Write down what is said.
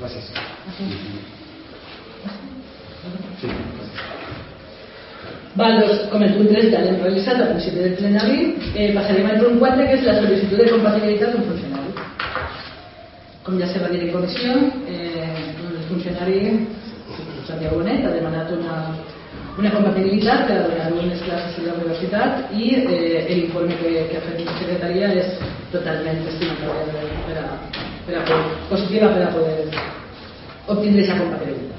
Gràcies. Doncs, com el punt 3 ja l'hem realitzat al principi del plenari, passarem al punt 4, que és la sol·licitud de compatibilitat d'un funcionari. Com ja se va dir en comissió, el funcionari Santiago Bonet ha demanat una compatibilitat per a donar unes classes a la universitat i l'informe que ha fet la secretaria és totalment estimatori positiva per a poder obtindre aquesta compatibilitat.